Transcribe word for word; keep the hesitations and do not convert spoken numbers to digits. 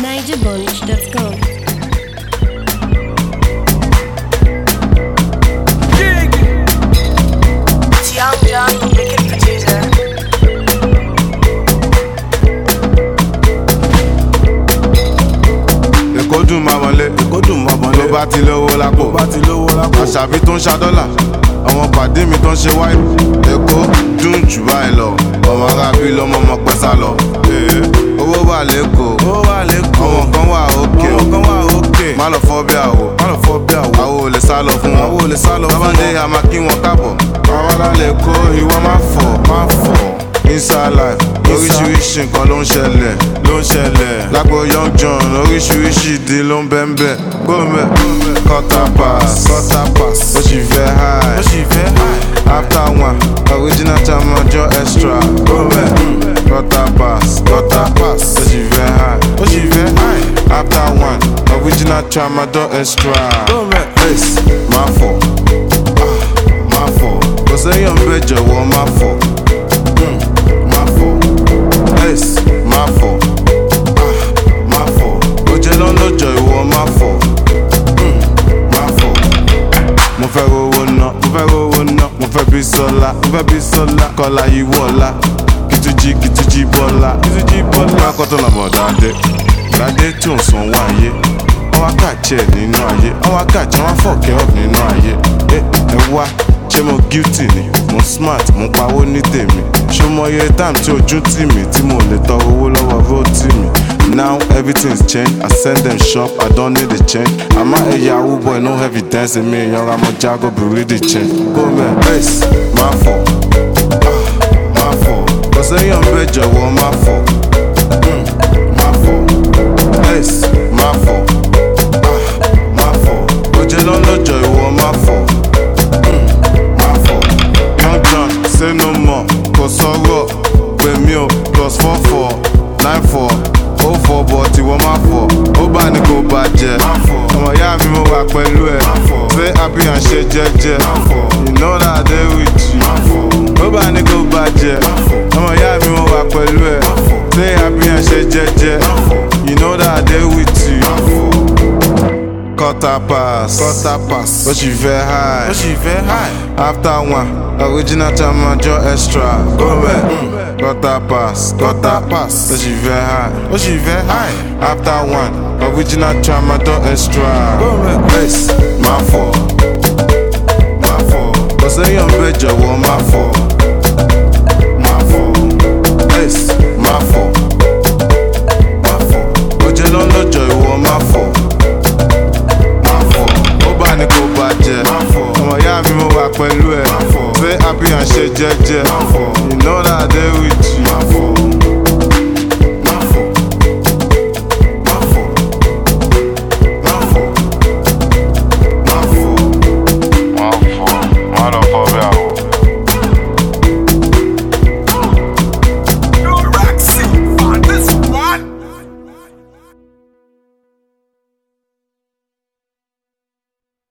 niger bunch dot com. It's Young John, wicked producer. Èkó dùn máa wọlé, Èkó dùn máa wọlé. Ló bá ti lówó lápò, ló bá ti lówó lápò. Àṣàbí tó ń ṣa dọ́là, àwọn pàdé mi tó ń ṣe wáyé. Èkó dùn jù báyìí lọ, ọmọ arábí lọmọ ọmọ pẹ́ sá lọ. Owó wà lẹ́kọ̀ọ́, owó wà lẹ́kọ̀ọ́. Àwọn kan wà òkè, àwọn kan wà òkè. Má lọ fọ́ bí àwò, má lọ fọ́ bí àwò. Àwo ò lè sá lọ fún wọn, àwo ò lè sá lọ fún wọn. Bábáńdé a máa kí wọn káàbọ̀. Àwọn alálẹ̀ kó ìwọ má fọ̀, má fọ̀. Inside life, oríṣiríṣi nǹkan ló ń ṣẹlẹ̀, ló ń ṣẹlẹ̀. Lágbo Young John, oríṣiríṣi ìdí ló ń bẹ́ ń bẹ́. Gómẹ̀, quarter pass, quarter pass. Ó sì fẹ́ high, ó sì fẹ́ high. After one, original time ọjọ́ extra. Gómẹ̀, quarter pass, quarter pass. Ó sì fẹ́ high, ó sì fẹ́ high. After one, original time ọjọ́ extra. Gómẹ̀, ace, máa fọ̀, ah, máa fọ̀. Kò sẹ́yìn bẹ́ẹ̀ jọ̀wọ́ máa fọ̀. Ace, máa fọ̀, ah, máa fọ̀. Oje ló ń lọ́jọ́ ìwọ máa fọ̀, mm, máa fọ̀. Mo fẹ́ rówó ná, mo fẹ́ rówó ná. Mo fẹ́ bí Sọlá, mo fẹ́ bí Sọlá. Kọ́lá yìí wọ̀lá, kìtújì kìtújì bọ́lá, kìtújì bọ́lá. Akọ́tọ̀ làbọ̀ dáadé, dáadé tí ò ń sanwó ayé. Wọ́n wá kàjẹ́ nínú ayé, wọ́n wá kàjẹ́ wọ́n fọ̀kẹ́ ọ̀ nínú ayé. Ẹ ẹ wá. Ṣé mo guilty ni? Mo smart, mo pawó ní tèmi. Ṣé mo yẹ time tí ojú tì mí tí mo lè tọrọ owó lọ́wọ́ road tì mí? Now everything's changed, I send them shop, I don't need a change. Àmọ́ ẹ̀yà yahoo boy no evidence mi ìyanra mo jágó bùrí the change. Gómẹ̀ ace máa fọ̀, ah, máa fọ̀. Kò sẹ́yìn bẹ́ẹ̀ jọ̀wọ́ máa fọ̀, mm, máa fọ̀. Ace máa fọ̀, ah, máa fọ̀. Oje ló ń lọ́jọ́ ìwọ máa fọ̀. Say no more, kò sọ̀rọ̀ pè mí o plus four four nine four oh four but ìwọ má fọ̀ ó bá ní kò bàjẹ́ ọmọ ìyá mi mo wà pẹ̀lú ẹ̀ say happy and ṣe jẹ́jẹ́ you know that I dey with you ó bá ní kò bàjẹ́ ọmọ ìyá mi mo wà pẹ̀lú ẹ̀ say happy and ṣe jẹ́jẹ́ you know that I dey with you. Quarter pass, quarter pass. Ó sì fẹ́ high, ó sì fẹ́ high. After one, original time ọjọ́ extra. Gómẹ̀, mm. quarter pass, quarter pass. Ó sì fẹ́ high, ó sì fẹ́ high. After one, original time ọjọ́ extra. Gómẹ̀, ace, máa fọ̀, máa fọ̀. Kò sẹ́yìn bẹ́ẹ̀ jọ̀wọ́ máa fọ̀, máa fọ̀. Ace, máa fọ̀, máa fọ̀. Oje ló ń lọ́jọ́ ìwọ máa fọ̀. Ní kò bàjẹ́ ọmọ ìyá mi mo wà pẹ̀lú ẹ̀ say happy and ṣe jẹ́jẹ́ you know that I dey with